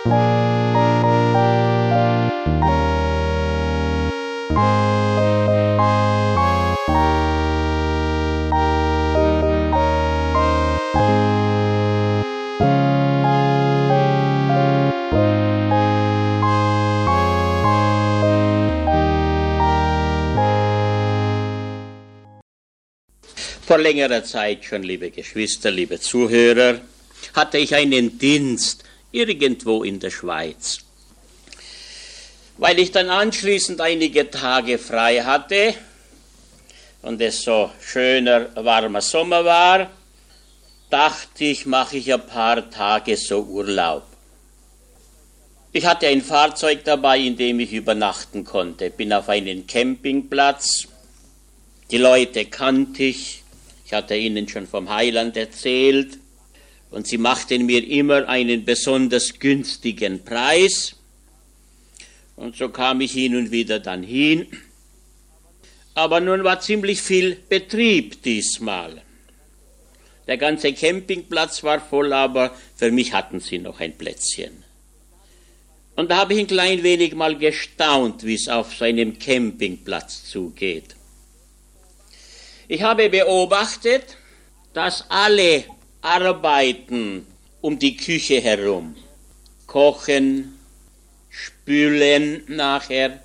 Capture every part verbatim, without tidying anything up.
Vor längerer Zeit schon, liebe Geschwister, liebe Zuhörer, hatte ich einen Dienst irgendwo in der Schweiz. Weil ich dann anschließend einige Tage frei hatte und es so schöner, warmer Sommer war, dachte ich, mache ich ein paar Tage so Urlaub. Ich hatte ein Fahrzeug dabei, in dem ich übernachten konnte. Bin auf einen Campingplatz. Die Leute kannte ich. Ich hatte ihnen schon vom Heiland erzählt. Und sie machten mir immer einen besonders günstigen Preis. Und so kam ich hin und wieder dann hin. Aber nun war ziemlich viel Betrieb diesmal. Der ganze Campingplatz war voll, aber für mich hatten sie noch ein Plätzchen. Und da habe ich ein klein wenig mal gestaunt, wie es auf so einem Campingplatz zugeht. Ich habe beobachtet, dass alle arbeiten um die Küche herum. Kochen, spülen nachher,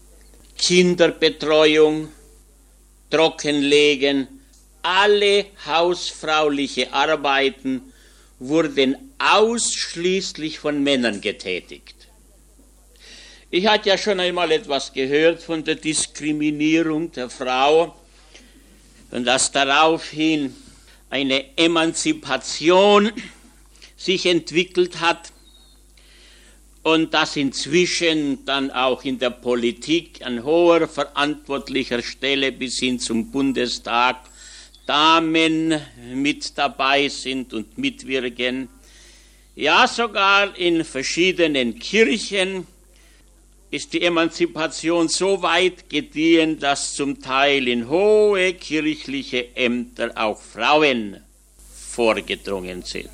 Kinderbetreuung, Trockenlegen, alle hausfrauliche Arbeiten wurden ausschließlich von Männern getätigt. Ich hatte ja schon einmal etwas gehört von der Diskriminierung der Frau und dass daraufhin eine Emanzipation sich entwickelt hat und dass inzwischen dann auch in der Politik an hoher verantwortlicher Stelle bis hin zum Bundestag Damen mit dabei sind und mitwirken. Ja, sogar in verschiedenen Kirchen ist die Emanzipation so weit gediehen, dass zum Teil in hohe kirchliche Ämter auch Frauen vorgedrungen sind.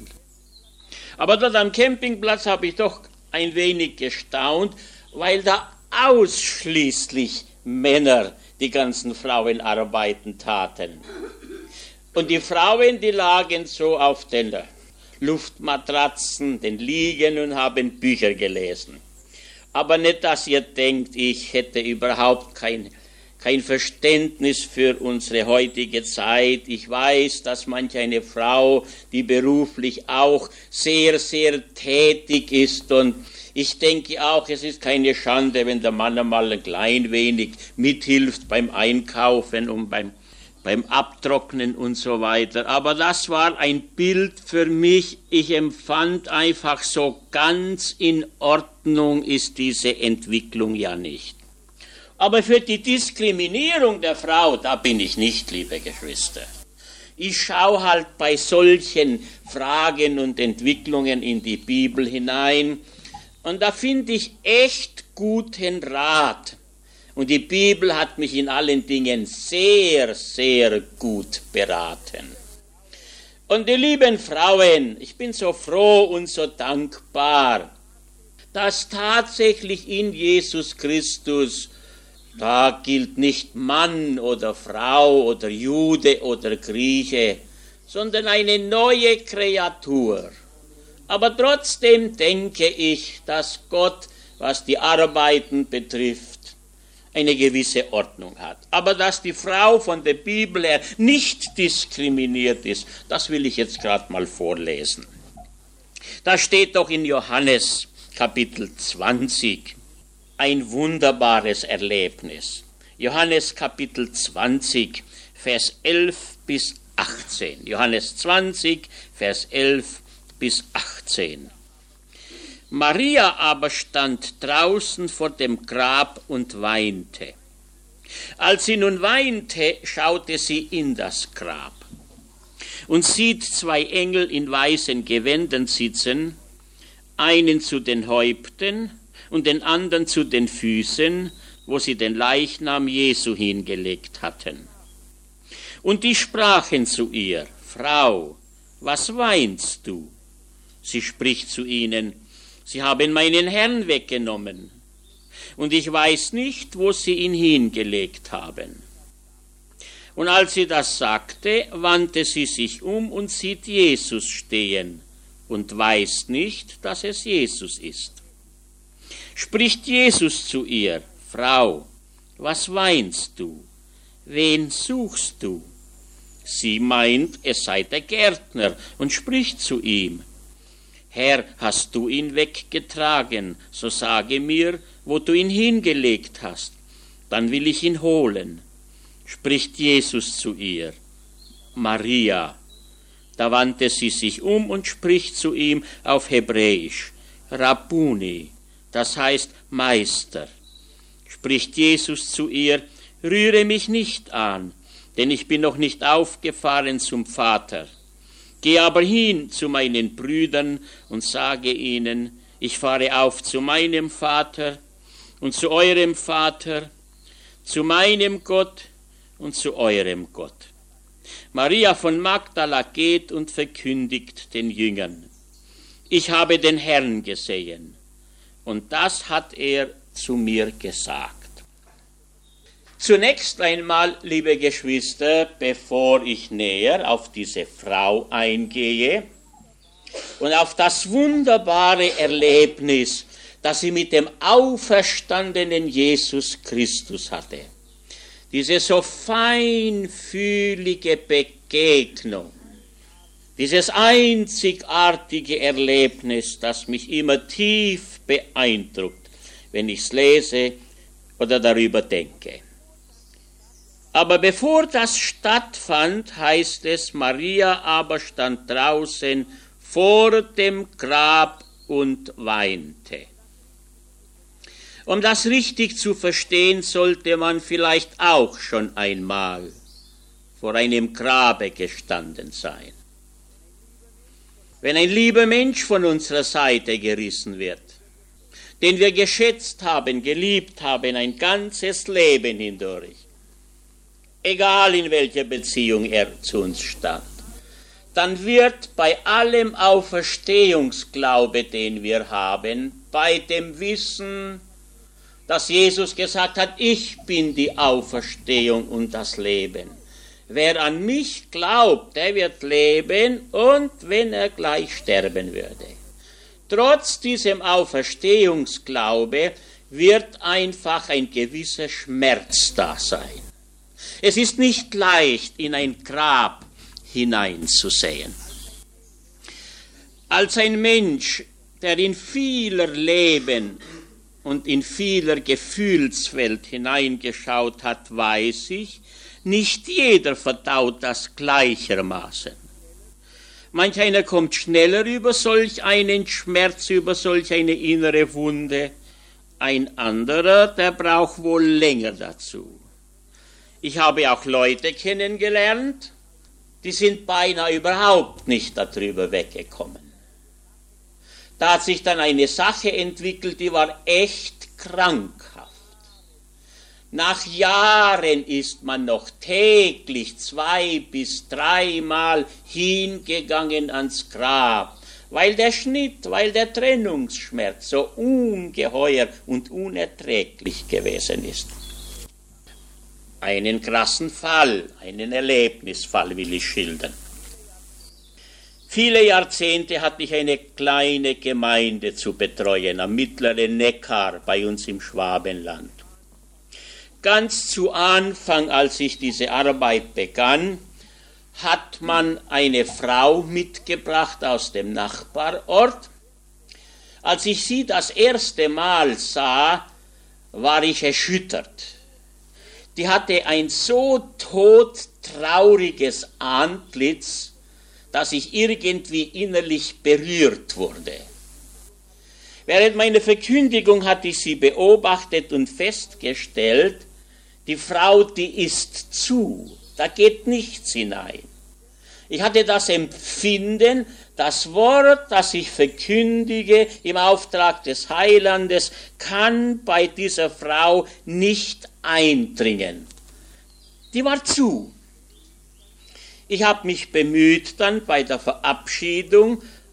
Aber dort am Campingplatz habe ich doch ein wenig gestaunt, weil da ausschließlich Männer die ganzen Frauenarbeiten taten. Und die Frauen, die lagen so auf den Luftmatratzen, den Liegen und haben Bücher gelesen. Aber nicht, dass ihr denkt, ich hätte überhaupt kein, kein Verständnis für unsere heutige Zeit. Ich weiß, dass manch eine Frau, die beruflich auch sehr, sehr tätig ist, und ich denke auch, es ist keine Schande, wenn der Mann einmal ein klein wenig mithilft beim Einkaufen und beim beim Abtrocknen und so weiter. Aber das war ein Bild für mich. Ich empfand einfach, so ganz in Ordnung ist diese Entwicklung ja nicht. Aber für die Diskriminierung der Frau, da bin ich nicht, liebe Geschwister. Ich schaue halt bei solchen Fragen und Entwicklungen in die Bibel hinein und da finde ich echt guten Rat. Und die Bibel hat mich in allen Dingen sehr, sehr gut beraten. Und die lieben Frauen, ich bin so froh und so dankbar, dass tatsächlich in Jesus Christus, da gilt nicht Mann oder Frau oder Jude oder Grieche, sondern eine neue Kreatur. Aber trotzdem denke ich, dass Gott, was die Arbeiten betrifft, eine gewisse Ordnung hat. Aber dass die Frau von der Bibel her nicht diskriminiert ist, das will ich jetzt gerade mal vorlesen. Da steht doch in Johannes Kapitel zwanzig ein wunderbares Erlebnis. Johannes Kapitel zwanzig, Vers elf bis achtzehn. Johannes zwanzig, Vers elf bis achtzehn. Maria aber stand draußen vor dem Grab und weinte. Als sie nun weinte, schaute sie in das Grab und sieht zwei Engel in weißen Gewändern sitzen, einen zu den Häupten und den anderen zu den Füßen, wo sie den Leichnam Jesu hingelegt hatten. Und die sprachen zu ihr: Frau, was weinst du? Sie spricht zu ihnen: Sie haben meinen Herrn weggenommen, und ich weiß nicht, wo sie ihn hingelegt haben. Und als sie das sagte, wandte sie sich um und sieht Jesus stehen und weiß nicht, dass es Jesus ist. Spricht Jesus zu ihr: Frau, was weinst du? Wen suchst du? Sie meint, es sei der Gärtner, und spricht zu ihm: Herr, hast du ihn weggetragen, so sage mir, wo du ihn hingelegt hast, dann will ich ihn holen. Spricht Jesus zu ihr: Maria. Da wandte sie sich um und spricht zu ihm auf Hebräisch: Rabbuni, das heißt Meister. Spricht Jesus zu ihr: Rühre mich nicht an, denn ich bin noch nicht aufgefahren zum Vater. Geh aber hin zu meinen Brüdern und sage ihnen, ich fahre auf zu meinem Vater und zu eurem Vater, zu meinem Gott und zu eurem Gott. Maria von Magdala geht und verkündigt den Jüngern: Ich habe den Herrn gesehen, und das hat er zu mir gesagt. Zunächst einmal, liebe Geschwister, bevor ich näher auf diese Frau eingehe und auf das wunderbare Erlebnis, das sie mit dem auferstandenen Jesus Christus hatte, diese so feinfühlige Begegnung, dieses einzigartige Erlebnis, das mich immer tief beeindruckt, wenn ich es lese oder darüber denke. Aber bevor das stattfand, heißt es, Maria aber stand draußen vor dem Grab und weinte. Um das richtig zu verstehen, sollte man vielleicht auch schon einmal vor einem Grabe gestanden sein. Wenn ein lieber Mensch von unserer Seite gerissen wird, den wir geschätzt haben, geliebt haben, ein ganzes Leben hindurch, egal in welcher Beziehung er zu uns stand, dann wird bei allem Auferstehungsglaube, den wir haben, bei dem Wissen, dass Jesus gesagt hat, ich bin die Auferstehung und das Leben. Wer an mich glaubt, der wird leben, und wenn er gleich sterben würde. Trotz diesem Auferstehungsglaube wird einfach ein gewisser Schmerz da sein. Es ist nicht leicht, in ein Grab hineinzusehen. Als ein Mensch, der in vieler Leben und in vieler Gefühlswelt hineingeschaut hat, weiß ich, nicht jeder verdaut das gleichermaßen. Manch einer kommt schneller über solch einen Schmerz, über solch eine innere Wunde. Ein anderer, der braucht wohl länger dazu. Ich habe auch Leute kennengelernt, die sind beinahe überhaupt nicht darüber weggekommen. Da hat sich dann eine Sache entwickelt, die war echt krankhaft. Nach Jahren ist man noch täglich zwei bis dreimal hingegangen ans Grab, weil der Schnitt, weil der Trennungsschmerz so ungeheuer und unerträglich gewesen ist. Einen krassen Fall, einen Erlebnisfall will ich schildern. Viele Jahrzehnte hatte ich eine kleine Gemeinde zu betreuen am mittleren Neckar bei uns im Schwabenland. Ganz zu Anfang, als ich diese Arbeit begann, hat man eine Frau mitgebracht aus dem Nachbarort. Als ich sie das erste Mal sah, war ich erschüttert. Die hatte ein so todtrauriges Antlitz, dass ich irgendwie innerlich berührt wurde. Während meiner Verkündigung hatte ich sie beobachtet und festgestellt, die Frau, die ist zu, da geht nichts hinein. Ich hatte das Empfinden, das Wort, das ich verkündige im Auftrag des Heilandes, kann bei dieser Frau nicht eindringen. Die war zu. Ich habe mich bemüht, dann bei der Verabschiedung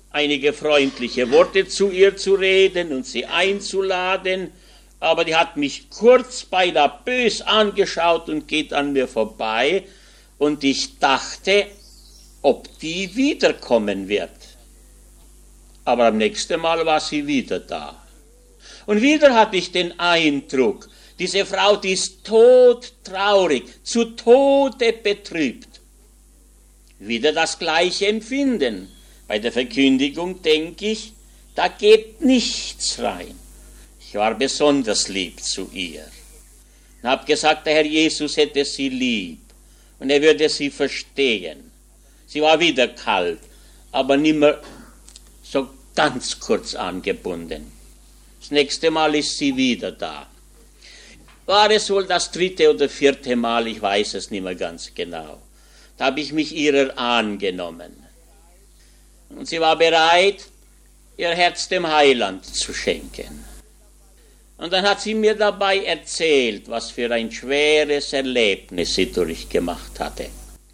einige freundliche Worte zu ihr zu reden und sie einzuladen, aber die hat mich kurz beinahe bös angeschaut und geht an mir vorbei, und ich dachte, ob die wiederkommen wird. Aber am nächsten Mal war sie wieder da. Und wieder hatte ich den Eindruck, diese Frau, die ist todtraurig, zu Tode betrübt. Wieder das gleiche Empfinden. Bei der Verkündigung denke ich, da geht nichts rein. Ich war besonders lieb zu ihr und habe gesagt, der Herr Jesus hätte sie lieb und er würde sie verstehen. Sie war wieder kalt, aber nicht mehr so ganz kurz angebunden. Das nächste Mal ist sie wieder da. War es wohl das dritte oder vierte Mal, ich weiß es nicht mehr ganz genau. Da habe ich mich ihrer angenommen. Und sie war bereit, ihr Herz dem Heiland zu schenken. Und dann hat sie mir dabei erzählt, was für ein schweres Erlebnis sie durchgemacht hatte.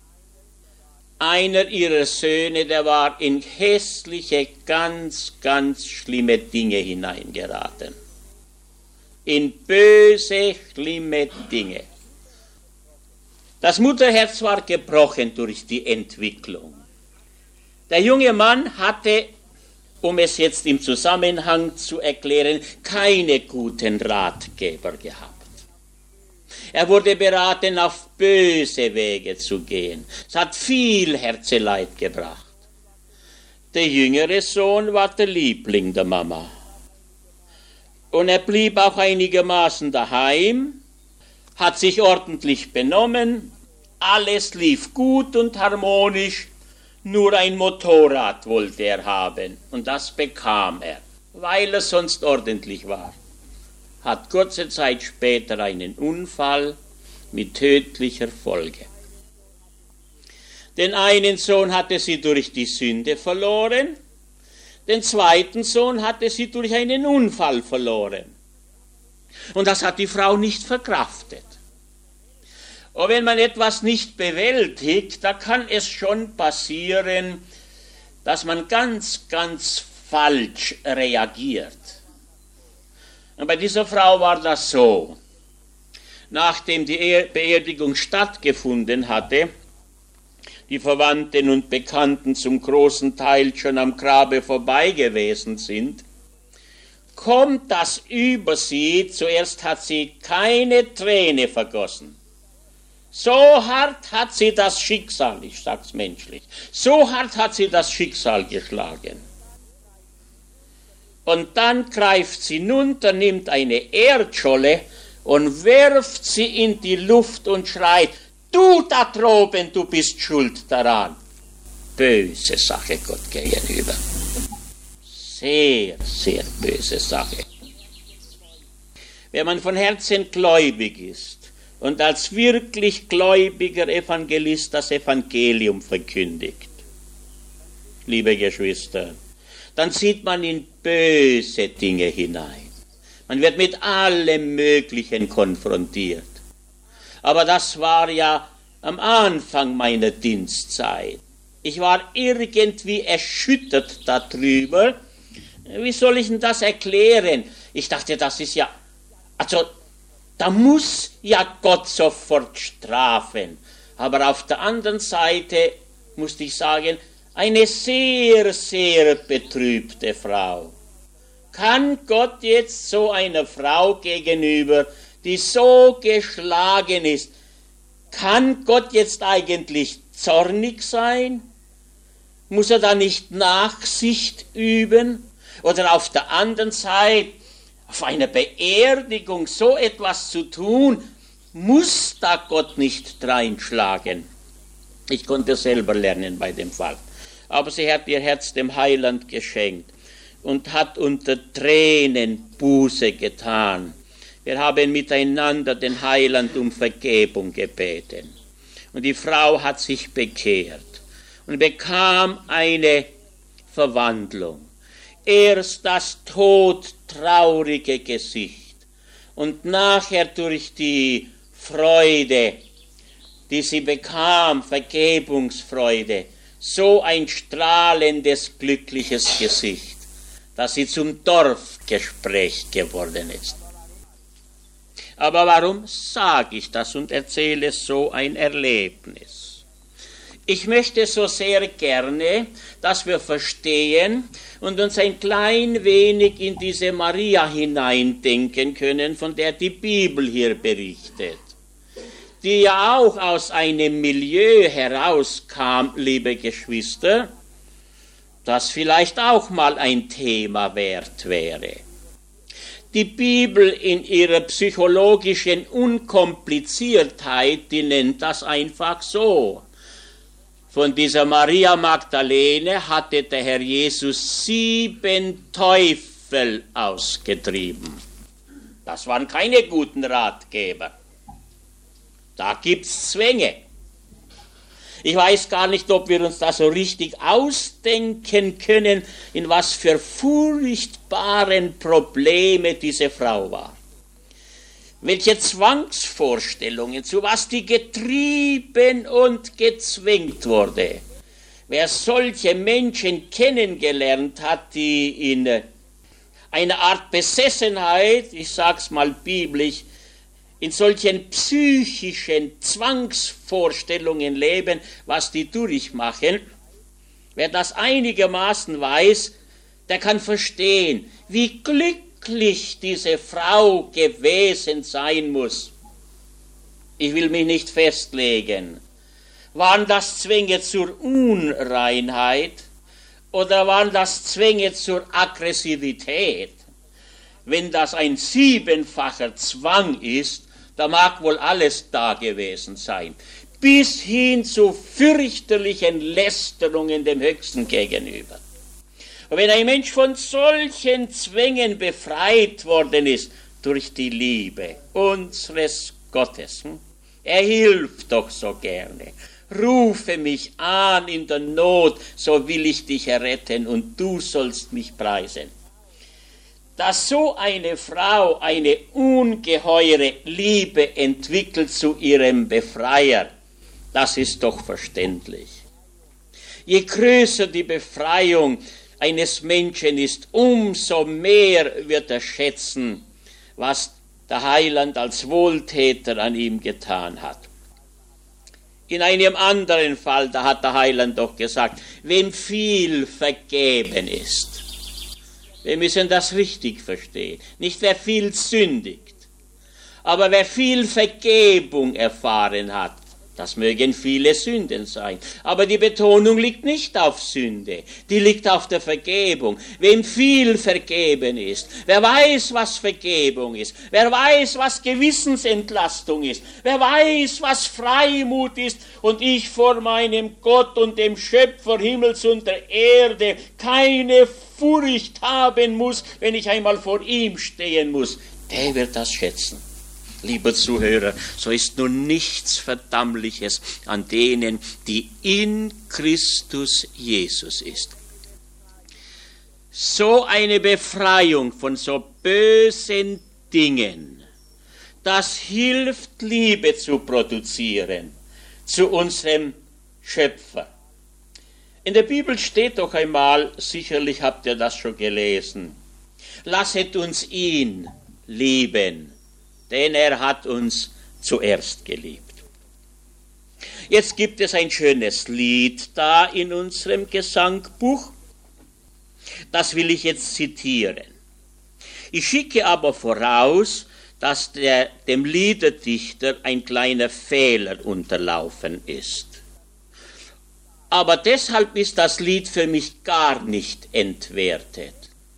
Einer ihrer Söhne, der war in hässliche, ganz, ganz schlimme Dinge hineingeraten. In böse, schlimme Dinge. Das Mutterherz war gebrochen durch die Entwicklung. Der junge Mann hatte, um es jetzt im Zusammenhang zu erklären, keine guten Ratgeber gehabt. Er wurde beraten, auf böse Wege zu gehen. Es hat viel Herzeleid gebracht. Der jüngere Sohn war der Liebling der Mama. Und er blieb auch einigermaßen daheim, hat sich ordentlich benommen, alles lief gut und harmonisch, nur ein Motorrad wollte er haben, und das bekam er, weil er sonst ordentlich war. Hat kurze Zeit später einen Unfall mit tödlicher Folge. Den einen Sohn hatte sie durch die Sünde verloren, den zweiten Sohn hatte sie durch einen Unfall verloren. Und das hat die Frau nicht verkraftet. Und wenn man etwas nicht bewältigt, da kann es schon passieren, dass man ganz, ganz falsch reagiert. Und bei dieser Frau war das so. Nachdem die Beerdigung stattgefunden hatte, die Verwandten und Bekannten zum großen Teil schon am Grabe vorbei gewesen sind, kommt das über sie. Zuerst hat sie keine Träne vergossen. So hart hat sie das Schicksal, ich sag's menschlich, so hart hat sie das Schicksal geschlagen. Und dann greift sie hinunter, nimmt eine Erdscholle und wirft sie in die Luft und schreit, du da droben, du bist schuld daran. Böse Sache Gott gegenüber. Sehr, sehr böse Sache. Wenn man von Herzen gläubig ist und als wirklich gläubiger Evangelist das Evangelium verkündigt, liebe Geschwister, dann sieht man in böse Dinge hinein. Man wird mit allem Möglichen konfrontiert. Aber das war ja am Anfang meiner Dienstzeit. Ich war irgendwie erschüttert darüber. Wie soll ich denn das erklären? Ich dachte, das ist ja, also da muss ja Gott sofort strafen. Aber auf der anderen Seite musste ich sagen, eine sehr, sehr betrübte Frau. Kann Gott jetzt so einer Frau gegenüber, die so geschlagen ist, kann Gott jetzt eigentlich zornig sein? Muss er da nicht Nachsicht üben? Oder auf der anderen Seite, auf einer Beerdigung so etwas zu tun, muss da Gott nicht dreinschlagen? Ich konnte selber lernen bei dem Fall. Aber sie hat ihr Herz dem Heiland geschenkt und hat unter Tränen Buße getan. Wir haben miteinander den Heiland um Vergebung gebeten. Und die Frau hat sich bekehrt und bekam eine Verwandlung. Erst das todtraurige Gesicht und nachher durch die Freude, die sie bekam, Vergebungsfreude, so ein strahlendes, glückliches Gesicht, dass sie zum Dorfgespräch geworden ist. Aber warum sage ich das und erzähle so ein Erlebnis? Ich möchte so sehr gerne, dass wir verstehen und uns ein klein wenig in diese Maria hineindenken können, von der die Bibel hier berichtet, die ja auch aus einem Milieu herauskam, liebe Geschwister, das vielleicht auch mal ein Thema wert wäre. Die Bibel in ihrer psychologischen Unkompliziertheit, die nennt das einfach so. Von dieser Maria Magdalene hatte der Herr Jesus sieben Teufel ausgetrieben. Das waren keine guten Ratgeber. Da gibt's Zwänge. Ich weiß gar nicht, ob wir uns da so richtig ausdenken können, in was für furchtbaren Probleme diese Frau war. Welche Zwangsvorstellungen, zu was die getrieben und gezwängt wurde. Wer solche Menschen kennengelernt hat, die in einer Art Besessenheit, ich sag's mal biblisch, in solchen psychischen Zwangsvorstellungen leben, was die durchmachen, wer das einigermaßen weiß, der kann verstehen, wie glücklich diese Frau gewesen sein muss. Ich will mich nicht festlegen. Waren das Zwänge zur Unreinheit oder waren das Zwänge zur Aggressivität? Wenn das ein siebenfacher Zwang ist, da mag wohl alles da gewesen sein, bis hin zu fürchterlichen Lästerungen dem Höchsten gegenüber. Und wenn ein Mensch von solchen Zwängen befreit worden ist, durch die Liebe unseres Gottes, hm? Er hilft doch so gerne. Rufe mich an in der Not, so will ich dich erretten und du sollst mich preisen. Dass so eine Frau eine ungeheure Liebe entwickelt zu ihrem Befreier, das ist doch verständlich. Je größer die Befreiung eines Menschen ist, umso mehr wird er schätzen, was der Heiland als Wohltäter an ihm getan hat. In einem anderen Fall, da hat der Heiland doch gesagt, wem viel vergeben ist. Wir müssen das richtig verstehen. Nicht wer viel sündigt, aber wer viel Vergebung erfahren hat. Das mögen viele Sünden sein. Aber die Betonung liegt nicht auf Sünde, die liegt auf der Vergebung. Wem viel vergeben ist, wer weiß, was Vergebung ist, wer weiß, was Gewissensentlastung ist, wer weiß, was Freimut ist und ich vor meinem Gott und dem Schöpfer Himmels und der Erde keine Furcht haben muss, wenn ich einmal vor ihm stehen muss, der wird das schätzen. Lieber Zuhörer, so ist nun nichts Verdammliches an denen, die in Christus Jesus ist. So eine Befreiung von so bösen Dingen, das hilft, Liebe zu produzieren zu unserem Schöpfer. In der Bibel steht doch einmal, sicherlich habt ihr das schon gelesen, lasset uns ihn lieben, denn er hat uns zuerst geliebt. Jetzt gibt es ein schönes Lied da in unserem Gesangbuch. Das will ich jetzt zitieren. Ich schicke aber voraus, dass der, dem Liederdichter ein kleiner Fehler unterlaufen ist. Aber deshalb ist das Lied für mich gar nicht entwertet.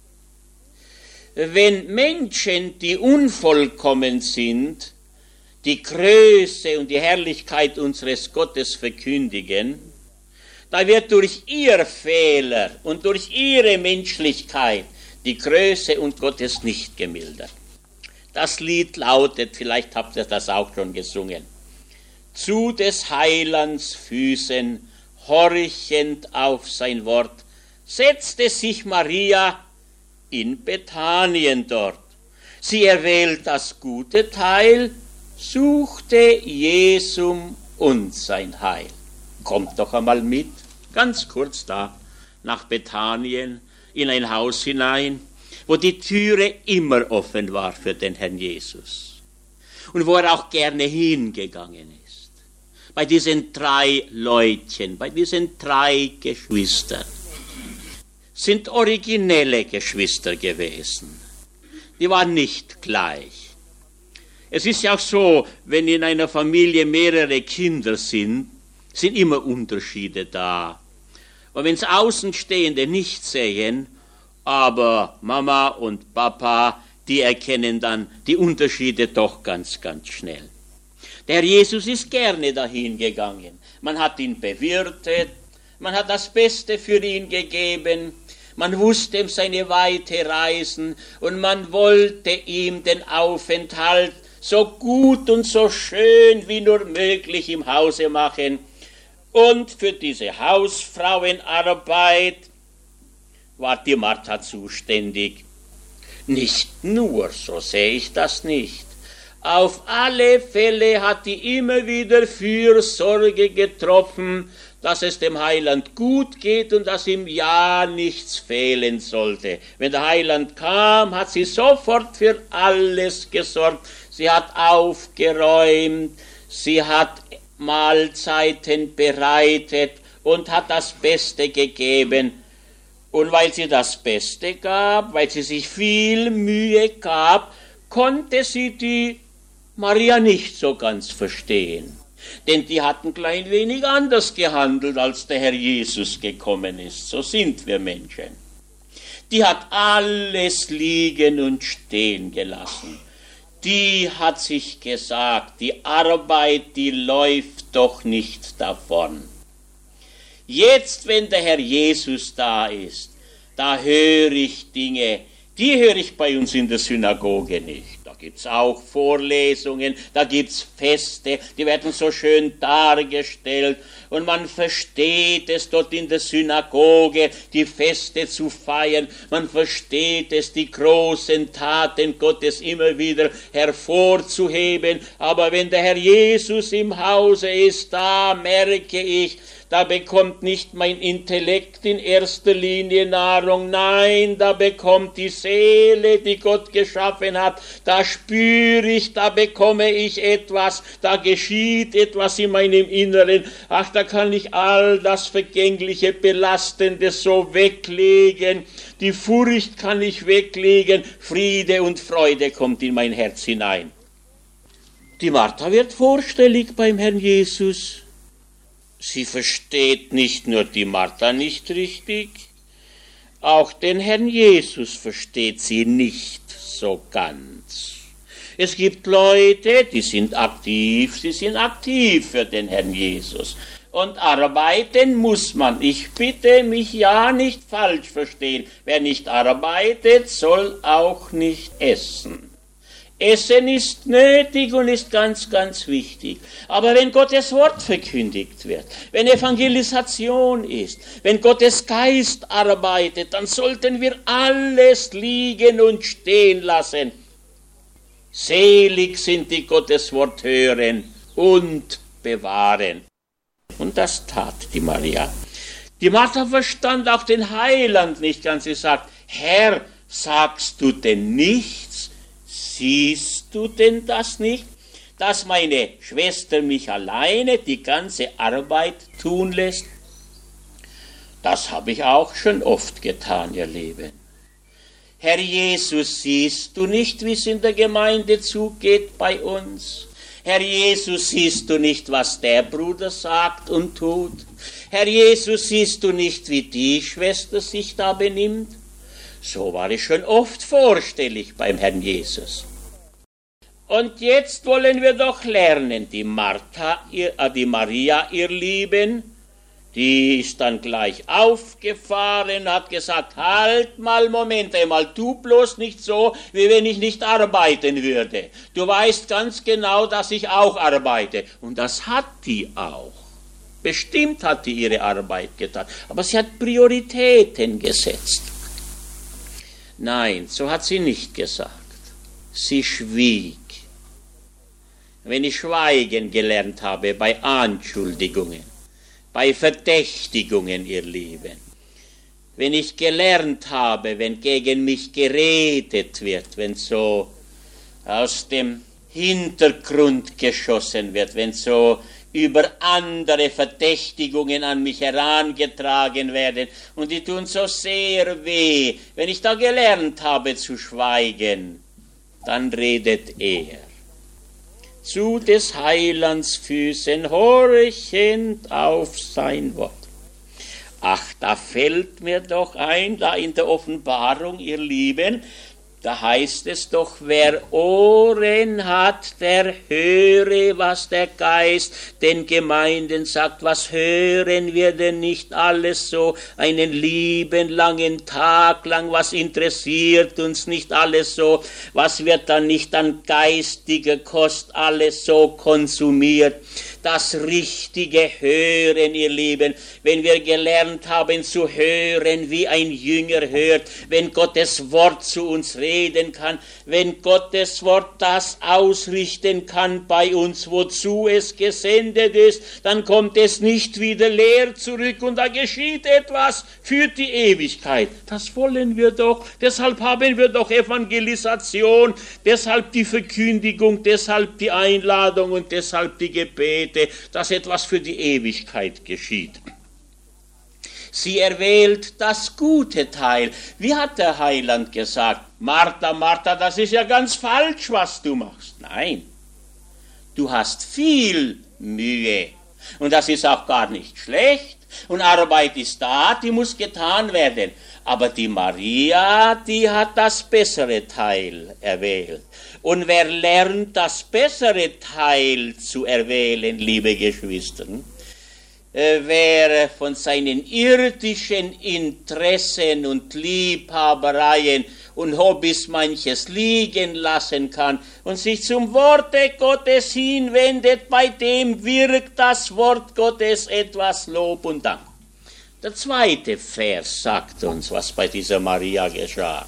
Wenn Menschen, die unvollkommen sind, die Größe und die Herrlichkeit unseres Gottes verkündigen, da wird durch ihr Fehler und durch ihre Menschlichkeit die Größe und Gottes nicht gemildert. Das Lied lautet, vielleicht habt ihr das auch schon gesungen, zu des Heilands Füßen, horchend auf sein Wort, setzte sich Maria in Bethanien dort. Sie erwählt das gute Teil, suchte Jesum und sein Heil. Kommt doch einmal mit, ganz kurz da, nach Bethanien, in ein Haus hinein, wo die Türe immer offen war für den Herrn Jesus und wo er auch gerne hingegangen ist. Bei diesen drei Leutchen, bei diesen drei Geschwistern, sind originelle Geschwister gewesen. Die waren nicht gleich. Es ist ja auch so, wenn in einer Familie mehrere Kinder sind, sind immer Unterschiede da. Und wenn es Außenstehende nicht sehen, aber Mama und Papa, die erkennen dann die Unterschiede doch ganz, ganz schnell. Der Jesus ist gerne dahin gegangen. Man hat ihn bewirtet, man hat das Beste für ihn gegeben, man wusste ihm seine weite Reisen und man wollte ihm den Aufenthalt so gut und so schön wie nur möglich im Hause machen. Und für diese Hausfrauenarbeit war die Martha zuständig. Nicht nur, so sehe ich das nicht. Auf alle Fälle hat die immer wieder Fürsorge getroffen, dass es dem Heiland gut geht und dass ihm ja nichts fehlen sollte. Wenn der Heiland kam, hat sie sofort für alles gesorgt. Sie hat aufgeräumt, sie hat Mahlzeiten bereitet und hat das Beste gegeben. Und weil sie das Beste gab, weil sie sich viel Mühe gab, konnte sie die Maria nicht so ganz verstehen. Denn die hatten klein wenig anders gehandelt, als der Herr Jesus gekommen ist. So sind wir Menschen. Die hat alles liegen und stehen gelassen. Die hat sich gesagt, die Arbeit, die läuft doch nicht davon. Jetzt, wenn der Herr Jesus da ist, da höre ich Dinge, die höre ich bei uns in der Synagoge nicht. Da gibt es auch Vorlesungen, da gibt es Feste, die werden so schön dargestellt und man versteht es dort in der Synagoge, die Feste zu feiern. Man versteht es, die großen Taten Gottes immer wieder hervorzuheben. Aber wenn der Herr Jesus im Hause ist, da merke ich, da bekommt nicht mein Intellekt in erster Linie Nahrung, nein, da bekommt die Seele, die Gott geschaffen hat, da spüre ich, da bekomme ich etwas, da geschieht etwas in meinem Inneren. Ach, da kann ich all das Vergängliche, Belastende so weglegen, die Furcht kann ich weglegen, Friede und Freude kommt in mein Herz hinein. Die Martha wird vorstellig beim Herrn Jesus. Sie versteht nicht nur die Martha nicht richtig, auch den Herrn Jesus versteht sie nicht so ganz. Es gibt Leute, die sind aktiv, sie sind aktiv für den Herrn Jesus. Und arbeiten muss man. Ich bitte mich ja nicht falsch verstehen. Wer nicht arbeitet, soll auch nicht essen. Essen ist nötig und ist ganz, ganz wichtig. Aber wenn Gottes Wort verkündigt wird, wenn Evangelisation ist, wenn Gottes Geist arbeitet, dann sollten wir alles liegen und stehen lassen. Selig sind die Gottes Wort hören und bewahren. Und das tat die Maria. Die Martha verstand auch den Heiland nicht ganz. Sie sagt, Herr, sagst du denn nichts? Siehst du denn das nicht, dass meine Schwester mich alleine die ganze Arbeit tun lässt? Das habe ich auch schon oft getan, ihr Lieben. Herr Jesus, siehst du nicht, wie es in der Gemeinde zugeht bei uns? Herr Jesus, siehst du nicht, was der Bruder sagt und tut? Herr Jesus, siehst du nicht, wie die Schwester sich da benimmt? So war ich schon oft vorstellig beim Herrn Jesus. Und jetzt wollen wir doch lernen, die Martha, ihr, äh, die Maria, ihr Lieben, die ist dann gleich aufgefahren, hat gesagt, halt mal, Moment einmal, tu bloß nicht so, wie wenn ich nicht arbeiten würde. Du weißt ganz genau, dass ich auch arbeite. Und das hat die auch. Bestimmt hat die ihre Arbeit getan, aber sie hat Prioritäten gesetzt. Nein, so hat sie nicht gesagt. Sie schwieg. Wenn ich schweigen gelernt habe bei Anschuldigungen, bei Verdächtigungen, ihr Lieben. Wenn ich gelernt habe, wenn gegen mich geredet wird, wenn so aus dem Hintergrund geschossen wird, wenn so über andere Verdächtigungen an mich herangetragen werden und die tun so sehr weh. Wenn ich da gelernt habe zu schweigen, dann redet er. Zu des Heilands Füßen horchend auf sein Wort. Ach, da fällt mir doch ein, da in der Offenbarung, ihr Lieben, da heißt es doch, wer Ohren hat, der höre, was der Geist den Gemeinden sagt. Was hören wir denn nicht alles so einen lieben langen Tag lang? Was interessiert uns nicht alles so? Was wird dann nicht an geistiger Kost alles so konsumiert? Das richtige Hören, ihr Lieben, wenn wir gelernt haben zu hören, wie ein Jünger hört, wenn Gottes Wort zu uns reden kann, wenn Gottes Wort das ausrichten kann bei uns, wozu es gesendet ist, dann kommt es nicht wieder leer zurück und da geschieht etwas für die Ewigkeit. Das wollen wir doch, deshalb haben wir doch Evangelisation, deshalb die Verkündigung, deshalb die Einladung und deshalb die Gebete, dass etwas für die Ewigkeit geschieht. Sie erwählt das gute Teil. Wie hat der Heiland gesagt? Martha, Martha, das ist ja ganz falsch, was du machst. Nein, du hast viel Mühe. Und das ist auch gar nicht schlecht. Und Arbeit ist da, die muss getan werden. Aber die Maria, die hat das bessere Teil erwählt. Und wer lernt, das bessere Teil zu erwählen, liebe Geschwister, äh, wer von seinen irdischen Interessen und Liebhabereien und Hobbys manches liegen lassen kann und sich zum Worte Gottes hinwendet, bei dem wirkt das Wort Gottes etwas Lob und Dank. Der zweite Vers sagt uns, was bei dieser Maria geschah.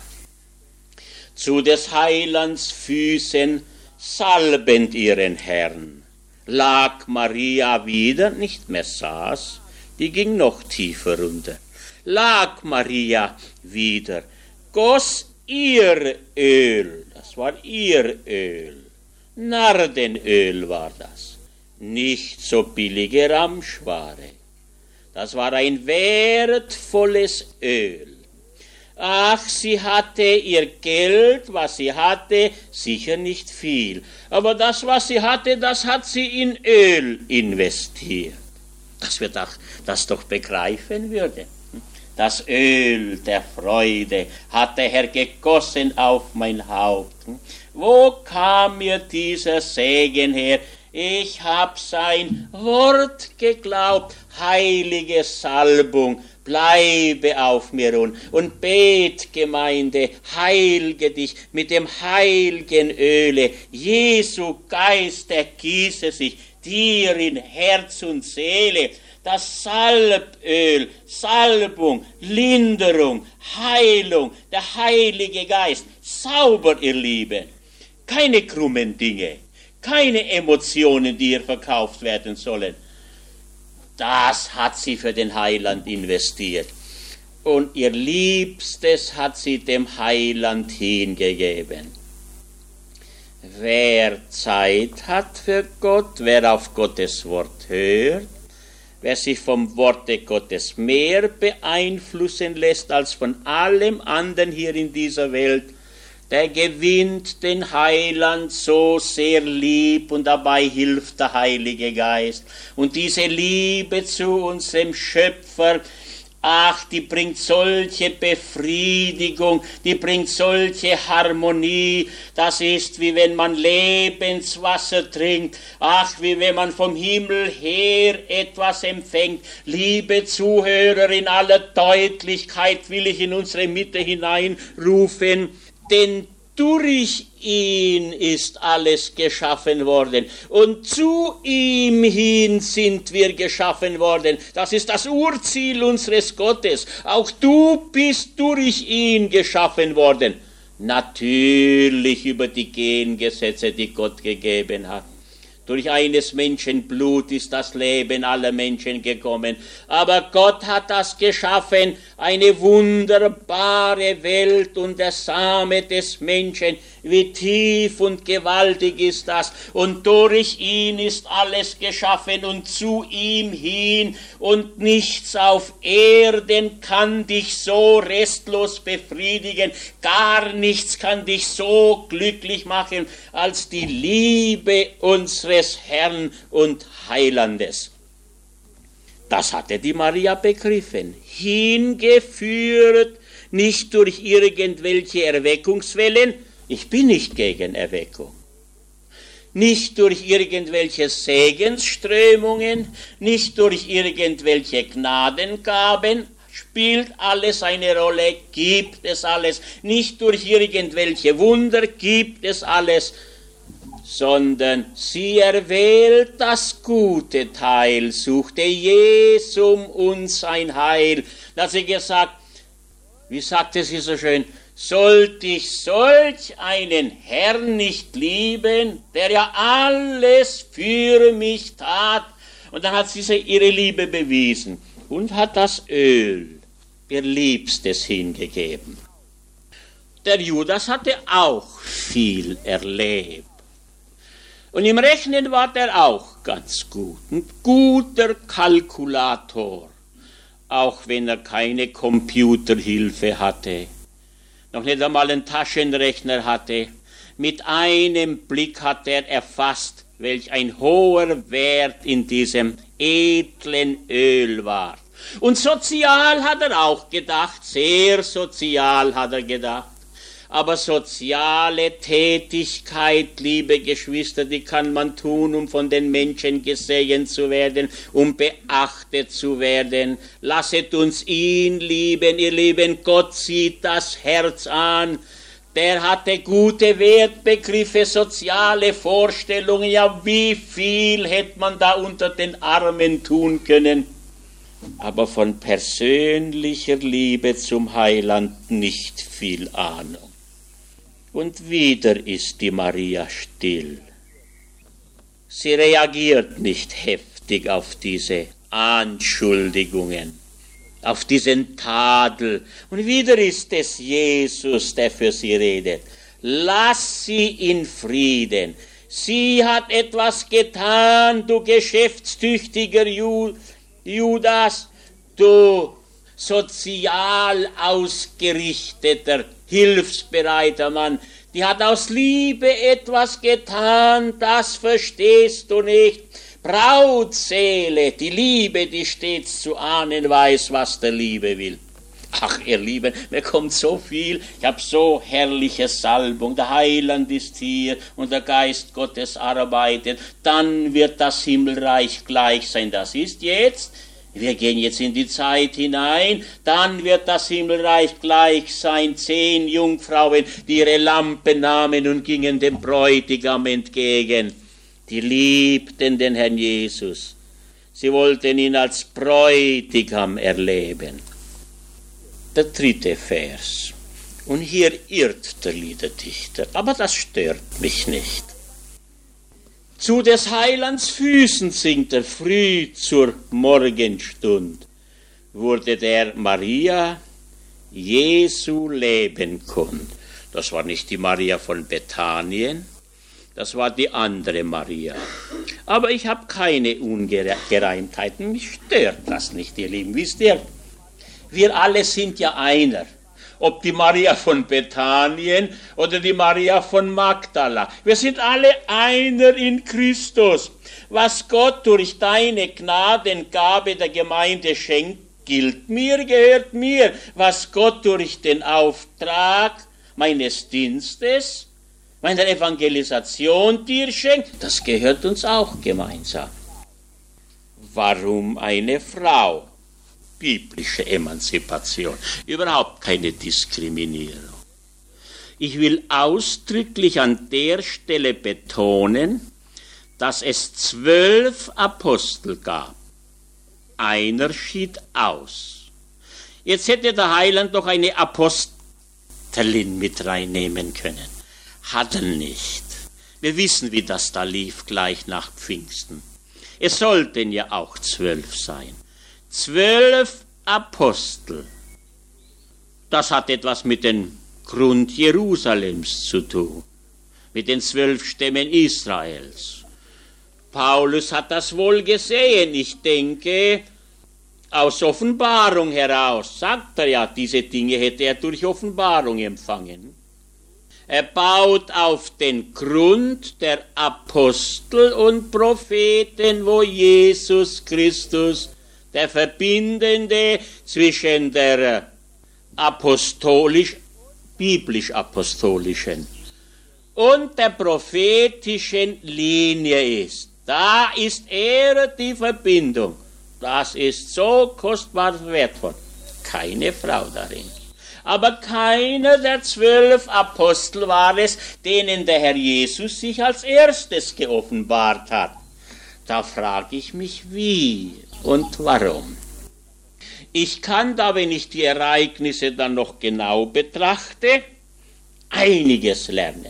Zu des Heilands Füßen salbend ihren Herrn, lag Maria wieder, nicht mehr saß, die ging noch tiefer runter, lag Maria wieder, goss ihr Öl, das war ihr Öl, Nardenöl war das, nicht so billige Ramschware, das war ein wertvolles Öl. Ach, sie hatte ihr Geld, was sie hatte, sicher nicht viel. Aber das, was sie hatte, das hat sie in Öl investiert. Dass wir das, das doch begreifen würden. Das Öl der Freude hat der Herr gegossen auf mein Haupt. Wo kam mir dieser Segen her? Ich hab sein Wort geglaubt, heilige Salbung, bleibe auf mir und, und bet, Gemeinde, heilge dich mit dem heiligen Öle. Jesu Geist ergieße sich dir in Herz und Seele. Das Salböl, Salbung, Linderung, Heilung, der Heilige Geist, sauber, ihr Lieben. Keine krummen Dinge, keine Emotionen, die hier verkauft werden sollen. Das hat sie für den Heiland investiert. Und ihr Liebstes hat sie dem Heiland hingegeben. Wer Zeit hat für Gott, wer auf Gottes Wort hört, wer sich vom Worte Gottes mehr beeinflussen lässt als von allem anderen hier in dieser Welt, der gewinnt den Heiland so sehr lieb und dabei hilft der Heilige Geist. Und diese Liebe zu unserem Schöpfer, ach, die bringt solche Befriedigung, die bringt solche Harmonie. Das ist, wie wenn man Lebenswasser trinkt. Ach, wie wenn man vom Himmel her etwas empfängt. Liebe Zuhörer, in aller Deutlichkeit will ich in unsere Mitte hineinrufen, denn durch ihn ist alles geschaffen worden und zu ihm hin sind wir geschaffen worden. Das ist das Urziel unseres Gottes. Auch du bist durch ihn geschaffen worden. Natürlich über die Gengesetze, die Gott gegeben hat. Durch eines Menschen Blut ist das Leben aller Menschen gekommen. Aber Gott hat das geschaffen, eine wunderbare Welt und der Same des Menschen. Wie tief und gewaltig ist das. Und durch ihn ist alles geschaffen und zu ihm hin. Und nichts auf Erden kann dich so restlos befriedigen. Gar nichts kann dich so glücklich machen als die Liebe unseres Herrn und Heilandes. Das hatte die Maria begriffen. Hingeführt, nicht durch irgendwelche Erweckungswellen. Ich bin nicht gegen Erweckung. Nicht durch irgendwelche Segensströmungen, nicht durch irgendwelche Gnadengaben, spielt alles eine Rolle, gibt es alles. Nicht durch irgendwelche Wunder gibt es alles, sondern sie erwählt das gute Teil, suchte Jesum uns ein Heil. Da hat sie gesagt, wie sagte sie so schön, sollte ich solch einen Herrn nicht lieben, der ja alles für mich tat. Und dann hat sie ihre Liebe bewiesen und hat das Öl, ihr Liebstes, hingegeben. Der Judas hatte auch viel erlebt. Und im Rechnen war der auch ganz gut, ein guter Kalkulator, auch wenn er keine Computerhilfe hatte, noch nicht einmal einen Taschenrechner hatte. Mit einem Blick hat er erfasst, welch ein hoher Wert in diesem edlen Öl war. Und sozial hat er auch gedacht, sehr sozial hat er gedacht. Aber soziale Tätigkeit, liebe Geschwister, die kann man tun, um von den Menschen gesehen zu werden, um beachtet zu werden. Lasset uns ihn lieben, ihr Lieben, Gott sieht das Herz an. Der hatte gute Wertbegriffe, soziale Vorstellungen. Ja, wie viel hätte man da unter den Armen tun können? Aber von persönlicher Liebe zum Heiland nicht viel Ahnung. Und wieder ist die Maria still. Sie reagiert nicht heftig auf diese Anschuldigungen, auf diesen Tadel. Und wieder ist es Jesus, der für sie redet. Lass sie in Frieden. Sie hat etwas getan, du geschäftstüchtiger Judas, du sozial ausgerichteter, hilfsbereiter Mann. Die hat aus Liebe etwas getan, das verstehst du nicht. Brautseele, die Liebe, die stets zu ahnen weiß, was der Liebe will. Ach, ihr Lieben, mir kommt so viel, ich habe so herrliche Salbung, der Heiland ist hier und der Geist Gottes arbeitet, dann wird das Himmelreich gleich sein. Das ist jetzt. Wir gehen jetzt in die Zeit hinein, dann wird das Himmelreich gleich sein. Zehn Jungfrauen, die ihre Lampen nahmen und gingen dem Bräutigam entgegen. Die liebten den Herrn Jesus. Sie wollten ihn als Bräutigam erleben. Der dritte Vers. Und hier irrt der Liederdichter, aber das stört mich nicht. Zu des Heilands Füßen singt er früh zur Morgenstund, wurde der Maria Jesu Leben kund. Das war nicht die Maria von Bethanien, das war die andere Maria. Aber ich habe keine Ungereimtheiten, mich stört das nicht, ihr Lieben. Wisst ihr, wir alle sind ja einer. Ob die Maria von Bethanien oder die Maria von Magdala. Wir sind alle einer in Christus. Was Gott durch deine Gnadengabe der Gemeinde schenkt, gilt mir, gehört mir. Was Gott durch den Auftrag meines Dienstes, meiner Evangelisation dir schenkt, das gehört uns auch gemeinsam. Warum eine Frau? Biblische Emanzipation, überhaupt keine Diskriminierung. Ich will ausdrücklich an der Stelle betonen, dass es zwölf Apostel gab. Einer schied aus. Jetzt hätte der Heiland doch eine Apostelin mit reinnehmen können. Hat er nicht. Wir wissen, wie das da lief gleich nach Pfingsten. Es sollten ja auch zwölf sein. Zwölf Apostel. Das hat etwas mit dem Grund Jerusalems zu tun, mit den zwölf Stämmen Israels. Paulus hat das wohl gesehen. Ich denke, aus Offenbarung heraus, sagt er ja, diese Dinge hätte er durch Offenbarung empfangen. Er baut auf den Grund der Apostel und Propheten, wo Jesus Christus, der Verbindende zwischen der apostolisch, biblisch-apostolischen und der prophetischen Linie ist. Da ist er die Verbindung. Das ist so kostbar wertvoll. Keine Frau darin. Aber keiner der zwölf Apostel war es, denen der Herr Jesus sich als erstes geoffenbart hat. Da frage ich mich, wie und warum. Ich kann da, wenn ich die Ereignisse dann noch genau betrachte, einiges lernen.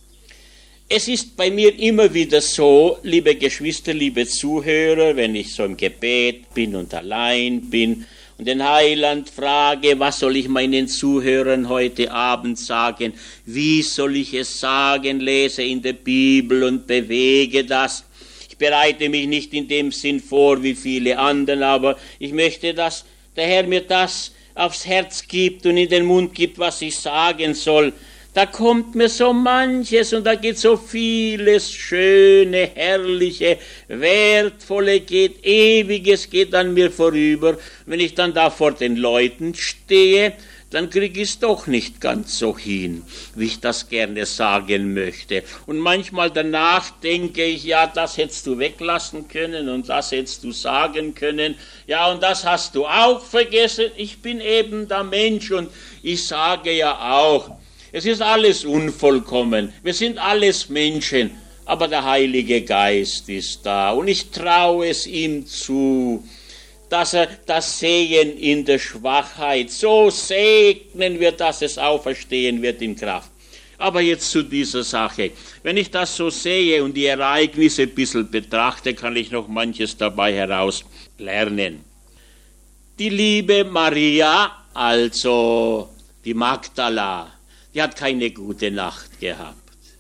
Es ist bei mir immer wieder so, liebe Geschwister, liebe Zuhörer, wenn ich so im Gebet bin und allein bin und den Heiland frage, was soll ich meinen Zuhörern heute Abend sagen, wie soll ich es sagen, lese in der Bibel und bewege das. Ich bereite mich nicht in dem Sinn vor wie viele anderen, aber ich möchte, dass der Herr mir das aufs Herz gibt und in den Mund gibt, was ich sagen soll. Da kommt mir so manches und da geht so vieles Schöne, Herrliche, Wertvolle, geht Ewiges, geht an mir vorüber. Wenn ich dann da vor den Leuten stehe, dann kriege ich es doch nicht ganz so hin, wie ich das gerne sagen möchte. Und manchmal danach denke ich, ja, das hättest du weglassen können und das hättest du sagen können. Ja, und das hast du auch vergessen. Ich bin eben der Mensch und ich sage ja auch, es ist alles unvollkommen. Wir sind alles Menschen, aber der Heilige Geist ist da und ich traue es ihm zu, dass er das Sehen in der Schwachheit so segnen wird, dass es auferstehen wird in Kraft. Aber jetzt zu dieser Sache. Wenn ich das so sehe und die Ereignisse ein bisschen betrachte, kann ich noch manches dabei heraus lernen. Die liebe Maria, also die Magdala, die hat keine gute Nacht gehabt.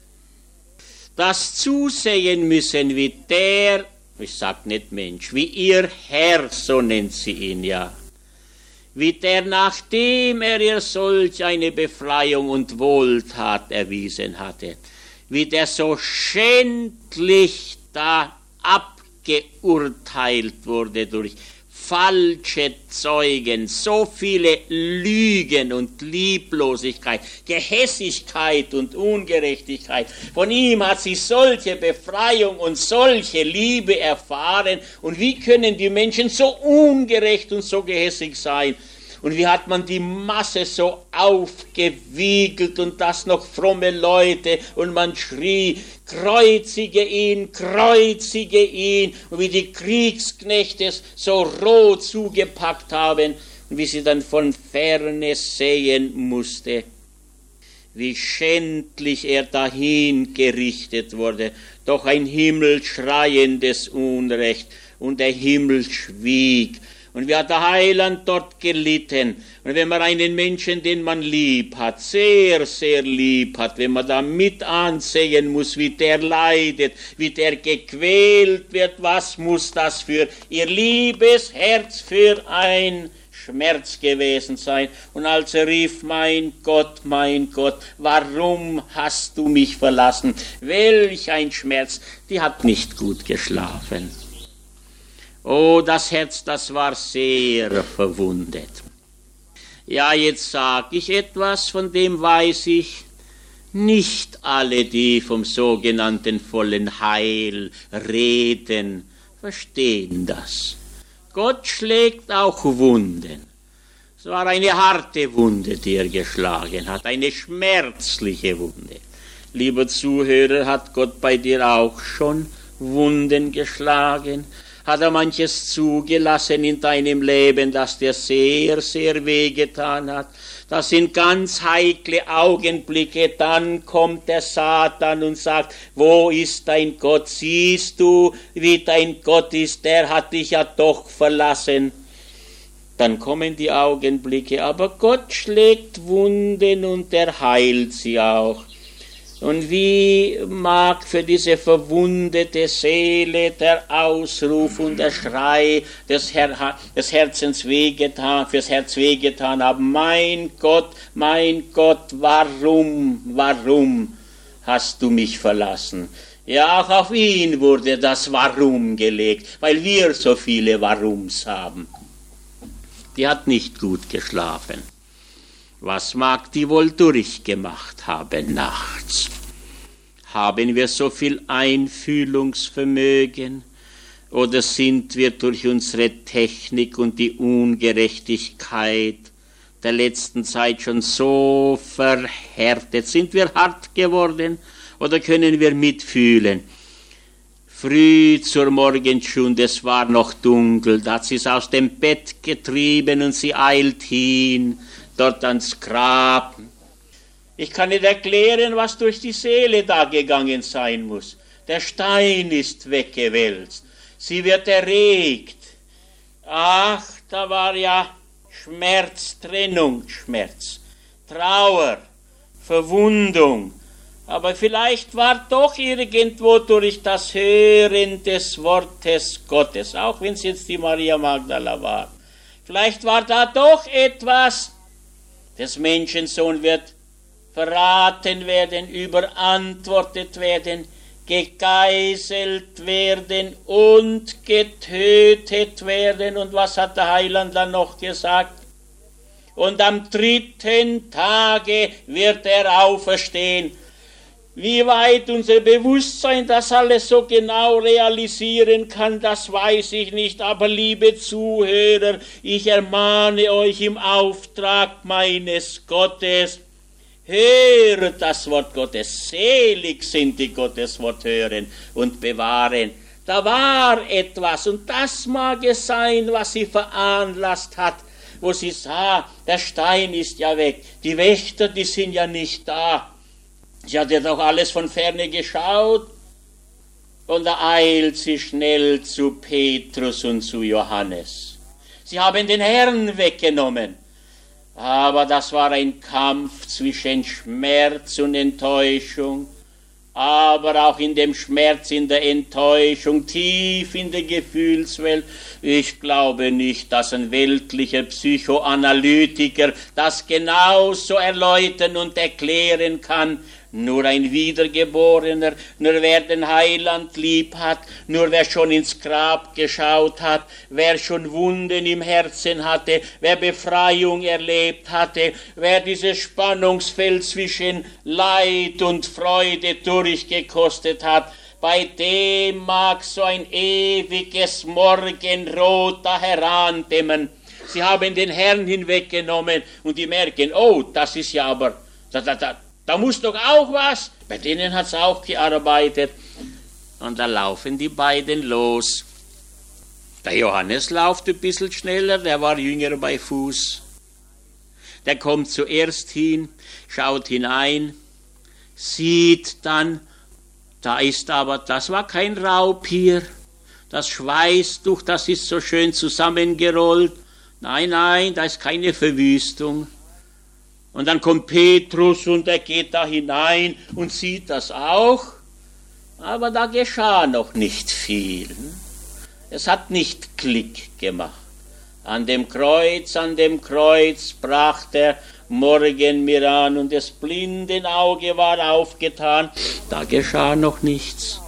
Das Zusehen müssen, wie der, ich sag nicht Mensch, wie ihr Herr, so nennt sie ihn ja, wie der, nachdem er ihr solch eine Befreiung und Wohltat erwiesen hatte, wie der so schändlich da abgeurteilt wurde durch falsche Zeugen, so viele Lügen und Lieblosigkeit, Gehässigkeit und Ungerechtigkeit. Von ihm hat sie solche Befreiung und solche Liebe erfahren. Und wie können die Menschen so ungerecht und so gehässig sein? Und wie hat man die Masse so aufgewiegelt und das noch fromme Leute und man schrie, kreuzige ihn, kreuzige ihn, und wie die Kriegsknechte es so roh zugepackt haben und wie sie dann von Ferne sehen musste, wie schändlich er dahin gerichtet wurde, doch ein himmelschreiendes Unrecht und der Himmel schwieg. Und wie hat der Heiland dort gelitten? Und wenn man einen Menschen, den man lieb hat, sehr, sehr lieb hat, wenn man da mit ansehen muss, wie der leidet, wie der gequält wird, was muss das für ihr liebes Herz für ein Schmerz gewesen sein? Und als er rief, mein Gott, mein Gott, warum hast du mich verlassen? Welch ein Schmerz, die hat nicht gut geschlafen. Oh, das Herz, das war sehr verwundet. Ja, jetzt sage ich etwas, von dem weiß ich, nicht alle, die vom sogenannten vollen Heil reden, verstehen das. Gott schlägt auch Wunden. Es war eine harte Wunde, die er geschlagen hat, eine schmerzliche Wunde. Lieber Zuhörer, hat Gott bei dir auch schon Wunden geschlagen? hat er manches zugelassen in deinem Leben, das dir sehr, sehr wehgetan hat. Das sind ganz heikle Augenblicke, dann kommt der Satan und sagt, wo ist dein Gott? Siehst du, wie dein Gott ist, der hat dich ja doch verlassen. Dann kommen die Augenblicke, aber Gott schlägt Wunden und er heilt sie auch. Und wie mag für diese verwundete Seele der Ausruf und der Schrei des, Her- des Herzens wehgetan, fürs Herz wehgetan haben, mein Gott, mein Gott, warum, warum hast du mich verlassen? Ja, auch auf ihn wurde das Warum gelegt, weil wir so viele Warums haben. Die hat nicht gut geschlafen. Was mag die wohl durchgemacht haben nachts? Haben wir so viel Einfühlungsvermögen oder sind wir durch unsere Technik und die Ungerechtigkeit der letzten Zeit schon so verhärtet? Sind wir hart geworden oder können wir mitfühlen? Früh zur Morgenstunde, es war noch dunkel, da hat sie es aus dem Bett getrieben und sie eilt hin, dort ans Grab. Ich kann nicht erklären, was durch die Seele da gegangen sein muss. Der Stein ist weggewälzt, sie wird erregt. Ach, da war ja Schmerz, Trennung, Schmerz, Trauer, Verwundung. Aber vielleicht war doch irgendwo durch das Hören des Wortes Gottes, auch wenn es jetzt die Maria Magdala war, vielleicht war da doch etwas, des Menschensohn wird verraten werden, überantwortet werden, gegeißelt werden und getötet werden. Und was hat der Heiland dann noch gesagt? Und am dritten Tage wird er auferstehen. Wie weit unser Bewusstsein das alles so genau realisieren kann, das weiß ich nicht. Aber liebe Zuhörer, ich ermahne euch im Auftrag meines Gottes, hört das Wort Gottes. Selig sind die Gottes Wort hören und bewahren. Da war etwas und das mag es sein, was sie veranlasst hat, wo sie sah, der Stein ist ja weg, die Wächter, die sind ja nicht da. Sie hat ja doch alles von ferne geschaut und da eilt sie schnell zu Petrus und zu Johannes. Sie haben den Herrn weggenommen, aber das war ein Kampf zwischen Schmerz und Enttäuschung, aber auch in dem Schmerz, in der Enttäuschung, tief in der Gefühlswelt. Ich glaube nicht, dass ein weltlicher Psychoanalytiker das genauso erläutern und erklären kann. Nur ein Wiedergeborener, nur wer den Heiland lieb hat, nur wer schon ins Grab geschaut hat, wer schon Wunden im Herzen hatte, wer Befreiung erlebt hatte, wer dieses Spannungsfeld zwischen Leid und Freude durchgekostet hat, bei dem mag so ein ewiges Morgenrot da herandämmern. Sie haben den Herrn hinweggenommen und die merken, oh, das ist ja aber, da, da, da, Da muss doch auch was. Bei denen hat es auch gearbeitet. Und da laufen die beiden los. Der Johannes läuft ein bisschen schneller, der war jünger bei Fuß. Der kommt zuerst hin, schaut hinein, sieht dann, da ist aber, das war kein Raubtier. Das Schweißtuch, das ist so schön zusammengerollt. Nein, nein, da ist keine Verwüstung. Und dann kommt Petrus und er geht da hinein und sieht das auch. Aber da geschah noch nicht viel. Es hat nicht Klick gemacht. An dem Kreuz, an dem Kreuz brach der Morgen mir an und das blinden Auge war aufgetan. Da geschah noch nichts.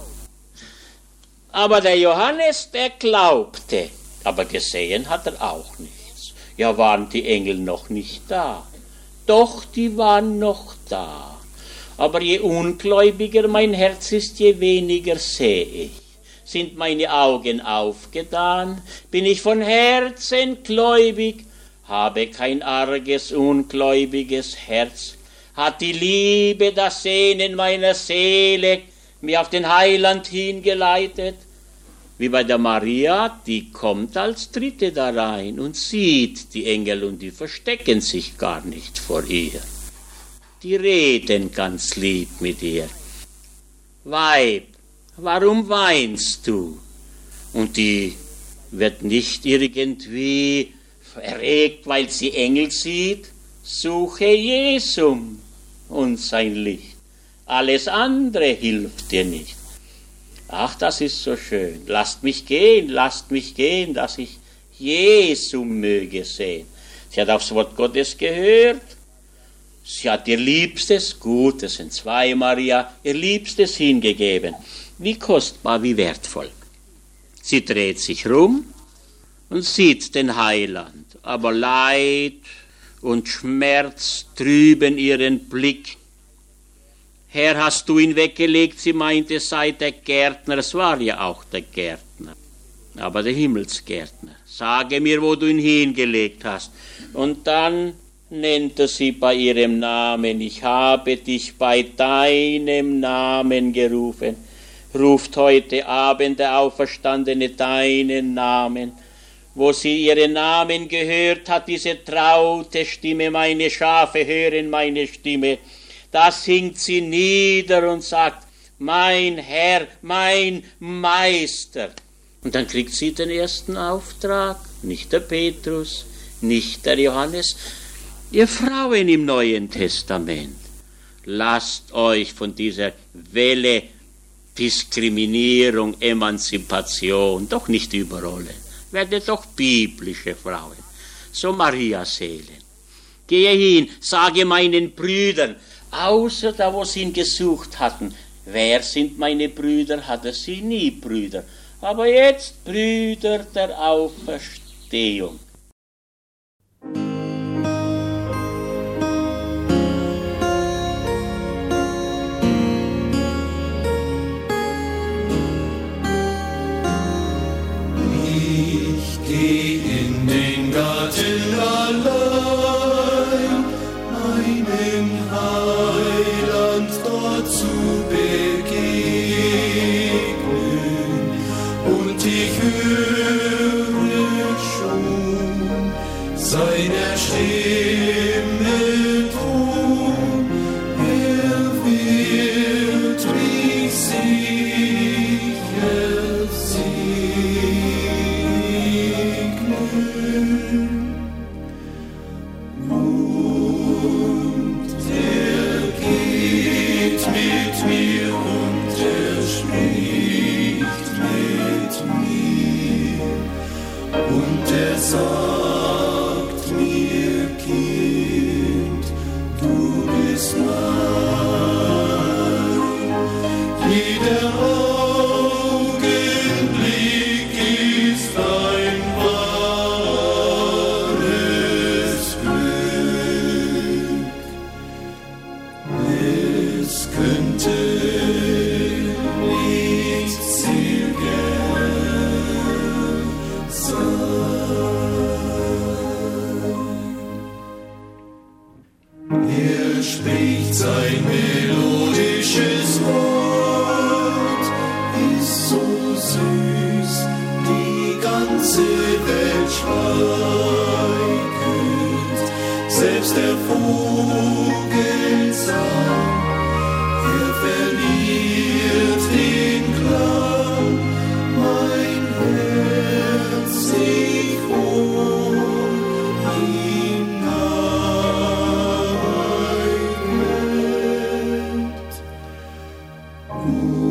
Aber der Johannes, der glaubte. Aber gesehen hat er auch nichts. Ja, waren die Engel noch nicht da? Doch, die waren noch da. Aber je ungläubiger mein Herz ist, je weniger sehe ich. Sind meine Augen aufgetan? Bin ich von Herzen gläubig? Habe kein arges, ungläubiges Herz? Hat die Liebe, das Sehnen meiner Seele mich auf den Heiland hingeleitet? wie bei der Maria, die kommt als Dritte da rein und sieht die Engel und die verstecken sich gar nicht vor ihr. Die reden ganz lieb mit ihr. Weib, warum weinst du? Und die wird nicht irgendwie erregt, weil sie Engel sieht. Suche Jesum und sein Licht. Alles andere hilft dir nicht. Ach, das ist so schön. Lasst mich gehen, lasst mich gehen, dass ich Jesum möge sehen. Sie hat aufs Wort Gottes gehört. Sie hat ihr Liebstes, gut, es sind zwei Maria, ihr Liebstes hingegeben. Wie kostbar, wie wertvoll. Sie dreht sich rum und sieht den Heiland, aber Leid und Schmerz trüben ihren Blick. Herr, hast du ihn weggelegt? Sie meinte, es sei der Gärtner, es war ja auch der Gärtner, aber der Himmelsgärtner. Sage mir, wo du ihn hingelegt hast. Und dann nennt er sie bei ihrem Namen. Ich habe dich bei deinem Namen gerufen. Ruft heute Abend der Auferstandene deinen Namen. Wo sie ihren Namen gehört hat, diese traute Stimme, meine Schafe hören meine Stimme, da singt sie nieder und sagt, mein Herr, mein Meister. Und dann kriegt sie den ersten Auftrag, nicht der Petrus, nicht der Johannes, ihr Frauen im Neuen Testament. Lasst euch von dieser Welle Diskriminierung, Emanzipation doch nicht überrollen. Werdet doch biblische Frauen, so Maria-Seelen. Gehe hin, sage meinen Brüdern, außer da, wo sie ihn gesucht hatten, wer sind meine Brüder, hatte sie nie Brüder. Aber jetzt Brüder der Auferstehung. Geh in den Garten allein, meinem Heiland dort zu begegnen. Und ich höre schon seiner Stimme Ton, er wird mich sicher sagt mir, Kind, du bist mein. Jeder Augenblick ist ein wahres Glück. Es könnte nicht zielgern er spricht sein melodisches Wort, ist so süß, die ganze Welt schweigt. Selbst der Vogelsang, er verliert den Klang, mein Herz sich wohl ihm neigt.